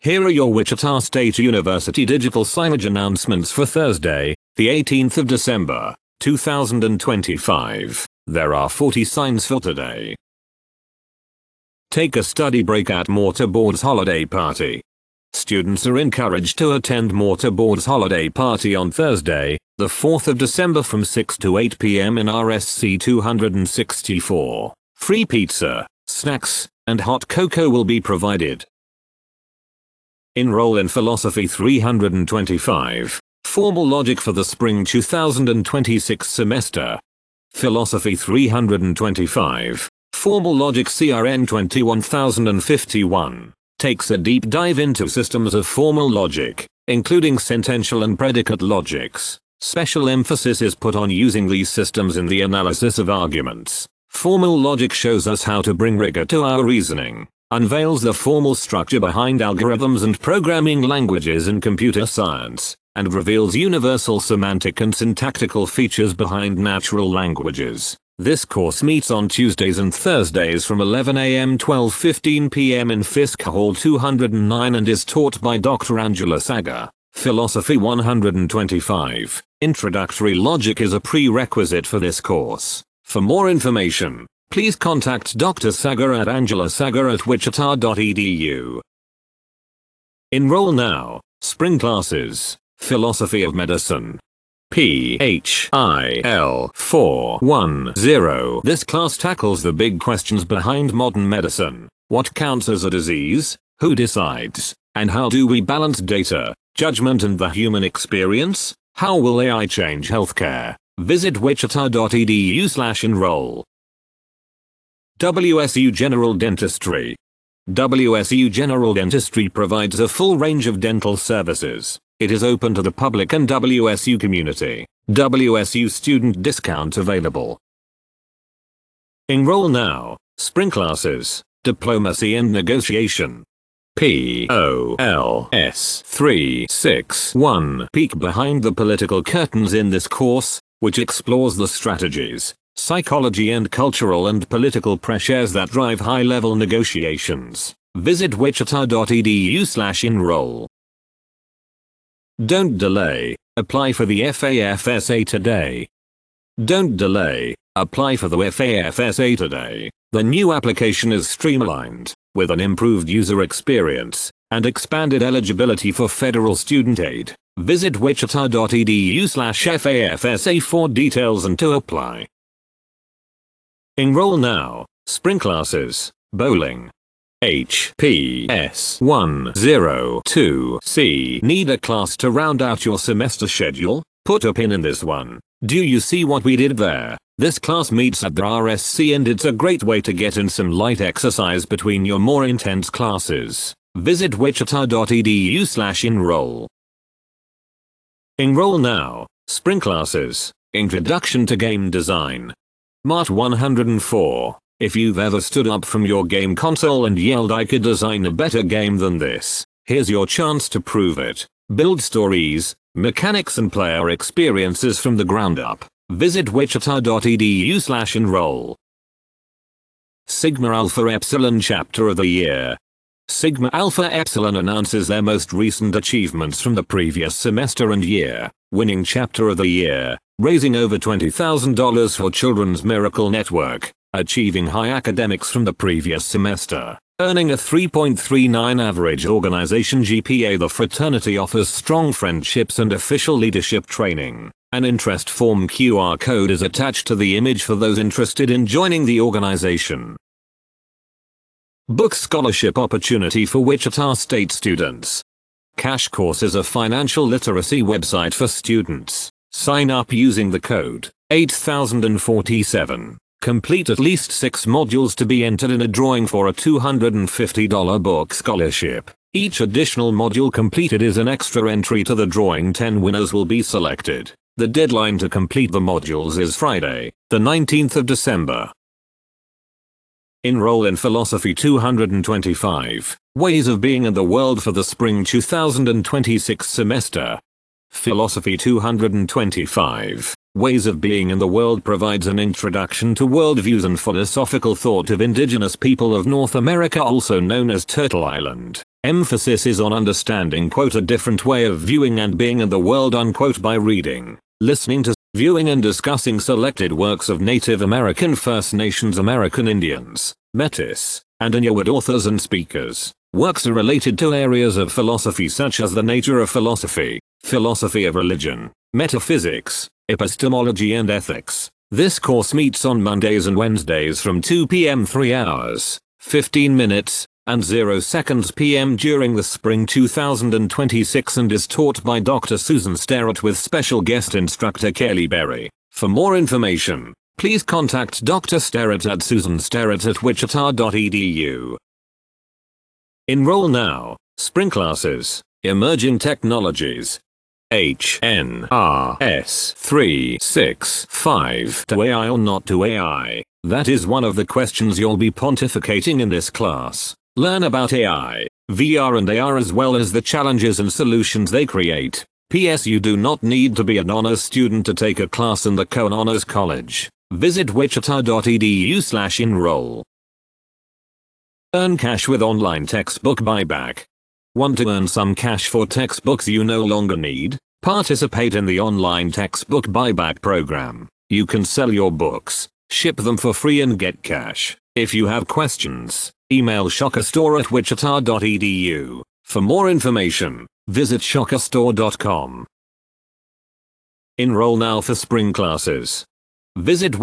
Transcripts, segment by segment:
Here are your Wichita State University digital signage announcements for Thursday, the 18th of December, 2025. There are 40 signs for today. Take a study break at Mortarboard's holiday party. Students are encouraged to attend Mortarboard's holiday party on Thursday, the 4th of December from 6 to 8 p.m. in RSC 264. Free pizza, snacks, and hot cocoa will be provided. Enroll in Philosophy 325, Formal Logic for the Spring 2026 semester. Philosophy 325, Formal Logic CRN 21051, takes a deep dive into systems of formal logic, including sentential and predicate logics. Special emphasis is put on using these systems in the analysis of arguments. Formal logic shows us how to bring rigor to our reasoning, unveils the formal structure behind algorithms and programming languages in computer science, and reveals universal semantic and syntactical features behind natural languages. This course meets on Tuesdays and Thursdays from 11 a.m. 12:15 p.m. in Fisk Hall 209 and is taught by Dr. Angela Sagar. Philosophy 125, Introductory Logic is a prerequisite for this course. For more information, please contact Dr. Sagar at angelasagar@wichita.edu. Enroll now. Spring classes. Philosophy of Medicine. PHIL 410. This class tackles the big questions behind modern medicine. What counts as a disease? Who decides? And how do we balance data, judgment and the human experience? How will AI change healthcare? Visit wichita.edu/enroll. WSU General Dentistry. WSU General Dentistry provides a full range of dental services. It is open to the public and WSU community. WSU student discount available. Enroll now. Spring classes, Diplomacy and Negotiation. POLS 361. Peek behind the political curtains in this course, which explores the strategies, psychology and cultural and political pressures that drive high-level negotiations. Visit wichita.edu/enroll. Don't delay, apply for the FAFSA today. Don't delay, apply for the FAFSA today. The new application is streamlined, with an improved user experience, and expanded eligibility for federal student aid. Visit wichita.edu/FAFSA for details and to apply. Enroll now. Spring classes, Bowling. HPS 102C. Need a class to round out your semester schedule? Put a pin in this one. Do you see what we did there? This class meets at the RSC and it's a great way to get in some light exercise between your more intense classes. Visit wichita.edu/enroll. Enroll now. Spring classes, Introduction to Game Design. Mart 104. If you've ever stood up from your game console and yelled I could design a better game than this, here's your chance to prove it. Build stories, mechanics and player experiences from the ground up. Visit wichita.edu/enroll. Sigma Alpha Epsilon Chapter of the Year. Sigma Alpha Epsilon announces their most recent achievements from the previous semester and year, winning Chapter of the Year, raising over $20,000 for Children's Miracle Network, achieving high academics from the previous semester, earning a 3.39 average organization GPA. The fraternity offers strong friendships and official leadership training. An interest form QR code is attached to the image for those interested in joining the organization. Book scholarship opportunity for Wichita State students. Cash Course is a financial literacy website for students. Sign up using the code 8047. Complete at least 6 modules to be entered in a drawing for a $250 book scholarship. Each additional module completed is an extra entry to the drawing. 10 winners will be selected. The deadline to complete the modules is Friday, the 19th of December. Enroll in Philosophy 225, Ways of Being in the World for the Spring 2026 semester. Philosophy 225, Ways of Being in the World provides an introduction to worldviews and philosophical thought of indigenous people of North America, also known as Turtle Island. Emphasis is on understanding quote a different way of viewing and being in the world unquote by reading, listening to, viewing and discussing selected works of Native American, First Nations American Indians, Metis, and Inuit authors and speakers. Works are related to areas of philosophy such as the nature of philosophy, philosophy of religion, metaphysics, epistemology and ethics. This course meets on Mondays and Wednesdays from 2 p.m. 3 hours, 15 minutes, and 0 seconds p.m. during the spring 2026 and is taught by Dr. Susan Sterrett with special guest instructor Kelly Berry. For more information, please contact Dr. Sterrett at susansterrett@wichita.edu. Enroll now. Spring classes, Emerging Technologies. HNRS 365 to AI or not to AI? That is one of the questions you'll be pontificating in this class. Learn about AI, VR and AR as well as the challenges and solutions they create. P.S. You do not need to be an honors student to take a class in the Cohen Honors College. Visit wichita.edu/enroll. Earn cash with online textbook buyback. Want to earn some cash for textbooks you no longer need? Participate in the online textbook buyback program. You can sell your books, ship them for free and get cash. If you have questions, email shockerstore@wichita.edu. For more information, visit shockerstore.com. Enroll now for spring classes. Visit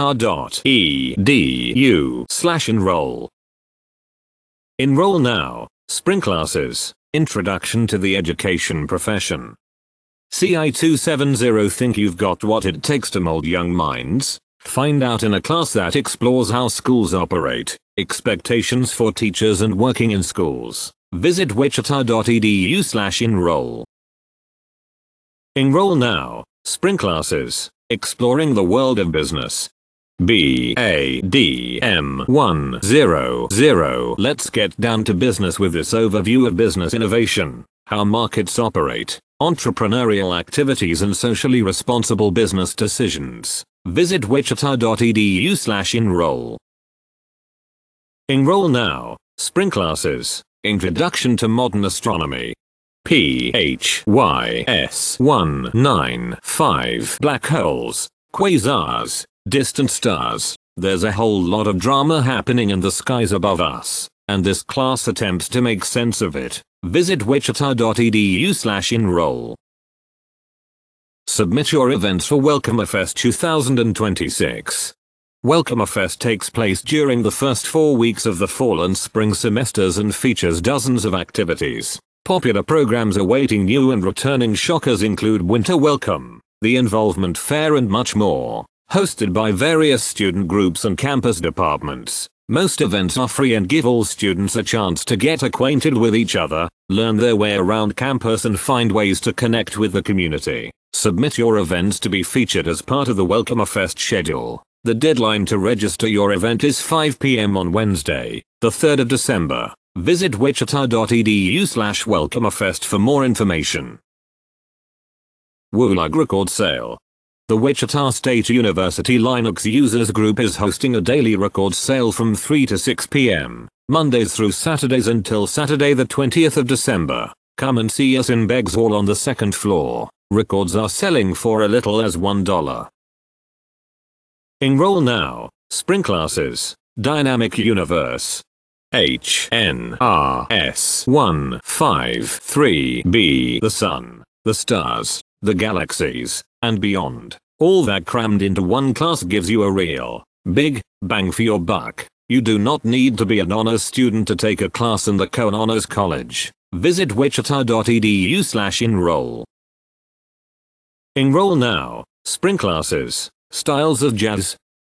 wichita.edu/enroll. Enroll now. Spring classes, Introduction to the Education Profession. CI270 Think you've got what it takes to mold young minds? Find out in a class that explores how schools operate, expectations for teachers and working in schools. Visit wichita.edu/enroll. Enroll now. Spring classes, Exploring the World of Business. BADM 100. Let's get down to business with this overview of business innovation, how markets operate, entrepreneurial activities and socially responsible business decisions. Visit wichita.edu/enroll. Enroll now. Spring classes, Introduction to Modern Astronomy. PHYS 195. Black holes, quasars, distant stars. There's a whole lot of drama happening in the skies above us, and this class attempts to make sense of it. Visit wichita.edu/enroll. Submit your events for Welcomerfest 2026. Welcomerfest takes place during the first 4 weeks of the fall and spring semesters and features dozens of activities. Popular programs awaiting new and returning shockers include Winter Welcome, the Involvement Fair and much more. Hosted by various student groups and campus departments, most events are free and give all students a chance to get acquainted with each other, learn their way around campus and find ways to connect with the community. Submit your events to be featured as part of the Welcomerfest schedule. The deadline to register your event is 5 p.m. on Wednesday, the 3rd of December. Visit wichita.edu/welcomerfest for more information. WULAG Record Sale. The Wichita State University Linux Users Group is hosting a daily record sale from 3 to 6 p.m., Mondays through Saturdays until Saturday the 20th of December. Come and see us in Beggs Hall on the 2nd floor. Records are selling for as little as $1. Enroll now. Spring classes, Dynamic Universe. HNRS 153b. The Sun, the Stars, the Galaxies, and beyond. All that crammed into one class gives you a real, big, bang for your buck. You do not need to be an honors student to take a class in the Cohen Honors College. Visit wichita.edu/enroll. Enroll now. Spring classes, Styles of Jazz.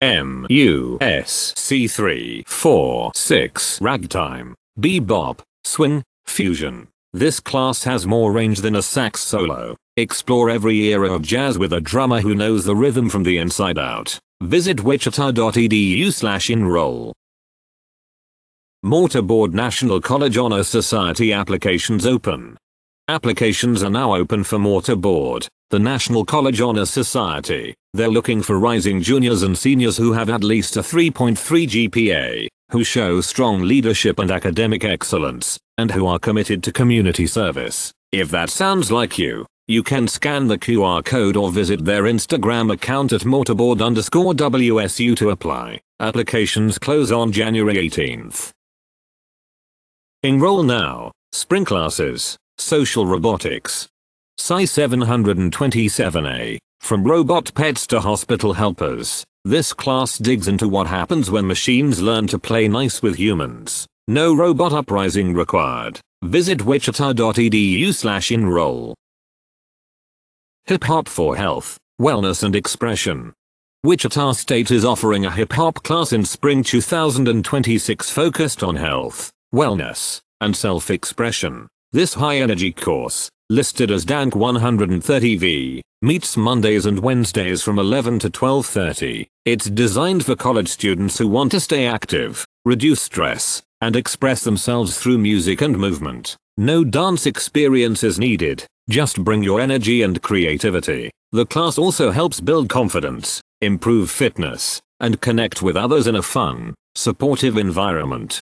MUSC 346. Ragtime, bebop, swing, fusion. This class has more range than a sax solo. Explore every era of jazz with a drummer who knows the rhythm from the inside out. Visit wichita.edu/enroll. Mortarboard National College Honor Society applications open. Applications are now open for Mortarboard, the National College Honor Society. They're looking for rising juniors and seniors who have at least a 3.3 GPA. who show strong leadership and academic excellence, and who are committed to community service. If that sounds like you, you can scan the QR code or visit their Instagram account at mortarboard_WSU to apply. Applications close on January 18th. Enroll now. Spring classes, Social Robotics. Sci 727A. From robot pets to hospital helpers, this class digs into what happens when machines learn to play nice with humans. No robot uprising required. Visit wichita.edu/enroll. Hip Hop for Health, Wellness and Expression. Wichita State is offering a hip hop class in spring 2026 focused on health, wellness, and self-expression. This high-energy course, listed as DANK 130V, meets Mondays and Wednesdays from 11 to 12:30. It's designed for college students who want to stay active, reduce stress, and express themselves through music and movement. No dance experience is needed, just bring your energy and creativity. The class also helps build confidence, improve fitness, and connect with others in a fun, supportive environment.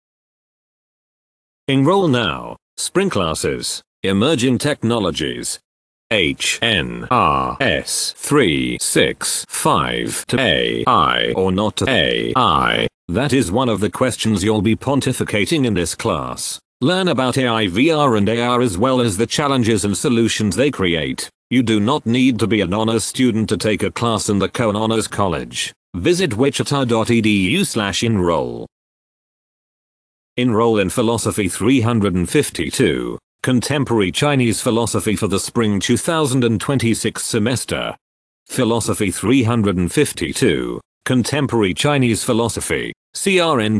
Enroll now. Spring classes, Emerging Technologies. HNRS 365 to AI or not to AI? That is one of the questions you'll be pontificating in this class. Learn about AI, VR and AR as well as the challenges and solutions they create. You do not need to be an honors student to take a class in the Cohen Honors College. Visit wichita.edu/enroll. Enroll in Philosophy 352, Contemporary Chinese Philosophy for the Spring 2026 semester. Philosophy 352, Contemporary Chinese Philosophy, CRN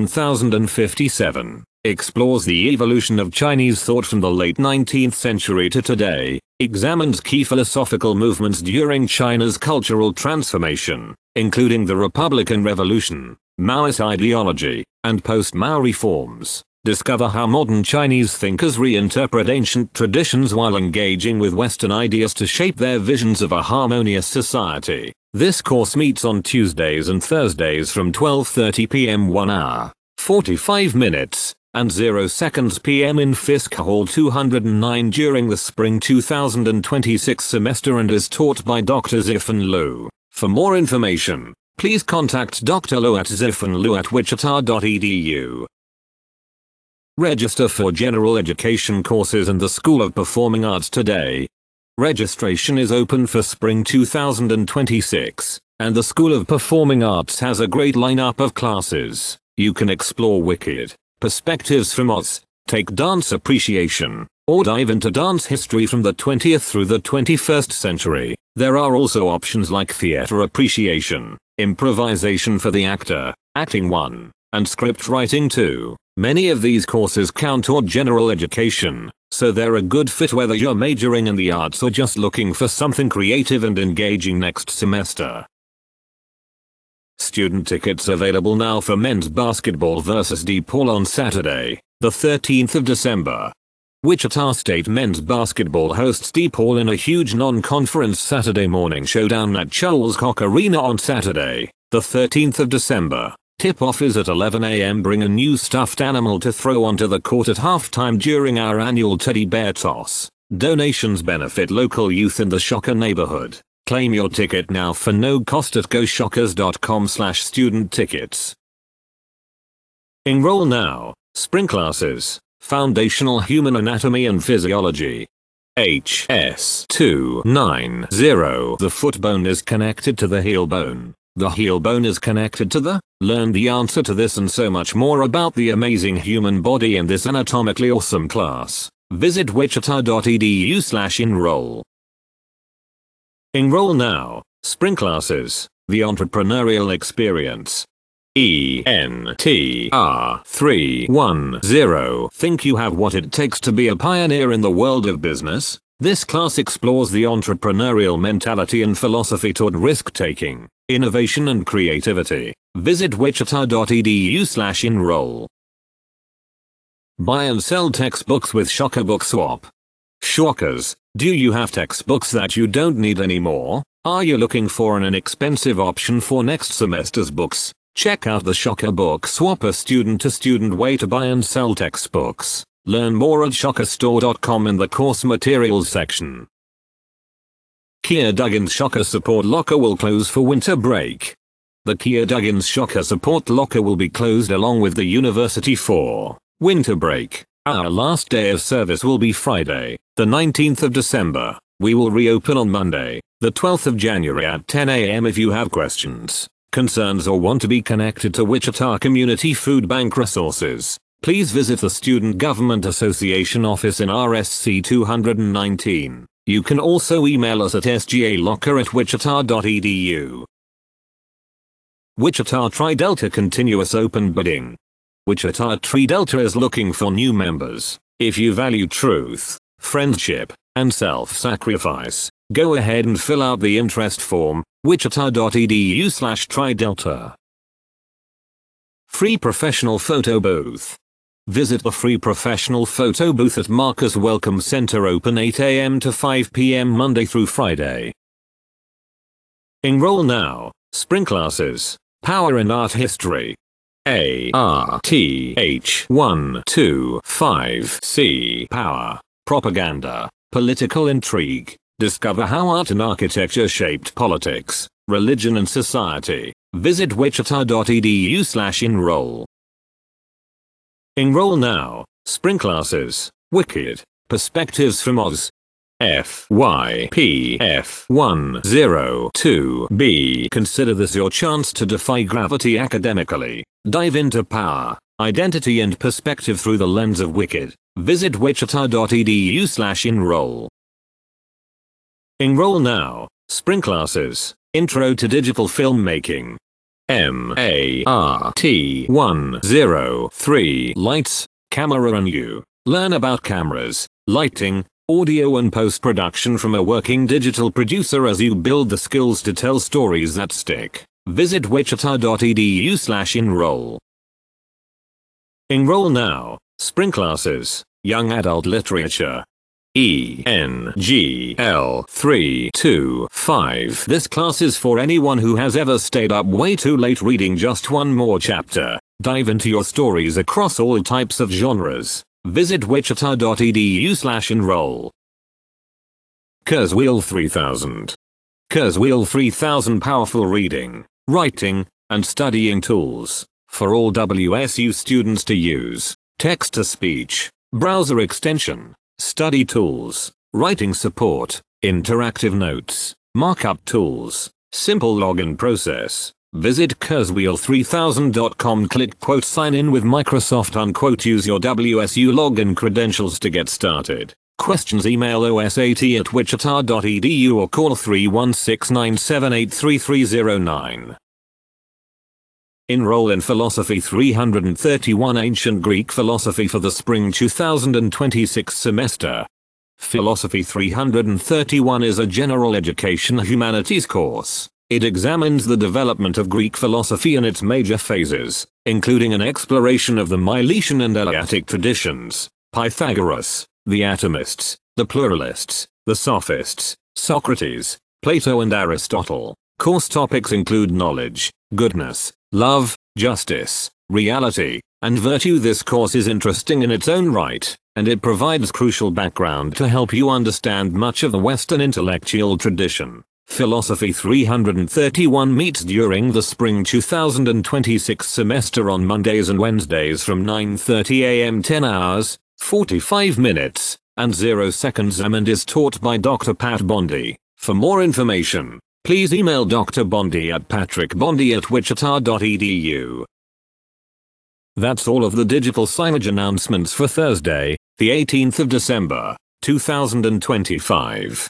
21057, explores the evolution of Chinese thought from the late 19th century to today, examines key philosophical movements during China's cultural transformation, including the Republican Revolution, Maoist ideology, and post-Mao reforms. Discover how modern Chinese thinkers reinterpret ancient traditions while engaging with Western ideas to shape their visions of a harmonious society. This course meets on Tuesdays and Thursdays from 12:30 p.m. 1 hour, 45 minutes, and 0 seconds p.m. in Fisk Hall 209 during the spring 2026 semester and is taught by Dr. Zifan Liu. For more information, please contact Dr. Liu at zifanliu@wichita.edu. Register for general education courses in the School of Performing Arts today. Registration is open for spring 2026, and the School of Performing Arts has a great lineup of classes. You can explore Wicked, Perspectives from Oz, take dance appreciation, or dive into dance history from the 20th through the 21st century. There are also options like theater appreciation, improvisation for the actor, acting 1, and script writing 2. Many of these courses count toward general education, so they're a good fit whether you're majoring in the arts or just looking for something creative and engaging next semester. Student tickets available now for men's basketball versus DePaul on Saturday, the 13th of December. Wichita State men's basketball hosts DePaul in a huge non-conference Saturday morning showdown at Charles Koch Arena on Saturday, the 13th of December. Tip-off is at 11 a.m. Bring a new stuffed animal to throw onto the court at halftime during our annual teddy bear toss. Donations benefit local youth in the Shocker neighborhood. Claim your ticket now for no cost at goshockers.com/student-tickets. Enroll now. Spring classes, Foundational Human Anatomy and Physiology. HS290. The foot bone is connected to the heel bone. The heel bone is connected to the. Learn the answer to this and so much more about the amazing human body in this anatomically awesome class. Visit wichita.edu/enroll. Enroll now. Spring classes, The Entrepreneurial Experience. ENTR 310. Think you have what it takes to be a pioneer in the world of business? This class explores the entrepreneurial mentality and philosophy toward risk-taking, innovation and creativity. Visit wichita.edu/enroll. Buy and sell textbooks with Shocker Book Swap. Shockers, do you have textbooks that you don't need anymore? Are you looking for an inexpensive option for next semester's books? Check out the Shocker Book Swap, a student-to-student way to buy and sell textbooks. Learn more at shockerstore.com in the course materials section. Kia Duggins Shocker Support Locker will close for winter break. The Kia Duggins Shocker Support Locker will be closed along with the university for winter break. Our last day of service will be Friday, the 19th of December. We will reopen on Monday, the 12th of January at 10 a.m. If you have questions, concerns, or want to be connected to Wichita Community Food Bank resources, please visit the Student Government Association office in RSC 219. You can also email us at sgalocker@wichita.edu. Wichita Tri-Delta Continuous Open Bidding. Wichita Tri-Delta is looking for new members. If you value truth, friendship, and self-sacrifice, go ahead and fill out the interest form, wichita.edu/Tri-Delta. Free Professional Photo Booth. Visit the free professional photo booth at Marcus Welcome Center, open 8 a.m. to 5 p.m. Monday through Friday. Enroll now. Spring classes. Power and Art History. ARTH125C. Power. Propaganda. Political intrigue. Discover how art and architecture shaped politics, religion, and society. Visit wichita.edu/enroll. Enroll now. Spring classes. Wicked. Perspectives from Oz. FYPF102B. Consider this your chance to defy gravity academically. Dive into power, identity, and perspective through the lens of Wicked. Visit wichita.edu/enroll. Enroll now. Spring classes. Intro to Digital Filmmaking. MART103. Lights, Camera, and You. Learn about cameras, lighting, audio, and post-production from a working digital producer as you build the skills to tell stories that stick. Visit wichita.edu/enroll. Enroll now. Spring classes. Young Adult Literature. ENGL325. This class is for anyone who has ever stayed up way too late reading just one more chapter. Dive into your stories across all types of genres. Visit wichita.edu/enroll. Kurzweil 3000. Kurzweil 3000 powerful reading, writing, and studying tools for all WSU students to use. Text-to-speech, browser extension, study tools, writing support, interactive notes, markup tools, simple login process. Visit Kurzweil3000.com. Click "Sign in with Microsoft." Use your WSU login credentials to get started. Questions? Email osat@wichita.edu or call 316-978-3309. Enroll in Philosophy 331 Ancient Greek Philosophy for the Spring 2026 semester. Philosophy 331 is a general education humanities course. It examines the development of Greek philosophy in its major phases, including an exploration of the Milesian and Eleatic traditions, Pythagoras, the atomists, the pluralists, the sophists, Socrates, Plato, and Aristotle. Course topics include knowledge, goodness, love, justice, reality, and virtue. This course is interesting in its own right, and it provides crucial background to help you understand much of the Western intellectual tradition. Philosophy 331 meets during the spring 2026 semester on Mondays and Wednesdays from 9:30 a.m. 10 hours, 45 minutes, and 0 seconds and is taught by Dr. Pat Bondi. For more information, please email Dr. Bondi at patrickbondi@wichita.edu. That's all of the digital signage announcements for Thursday, the 18th of December, 2025.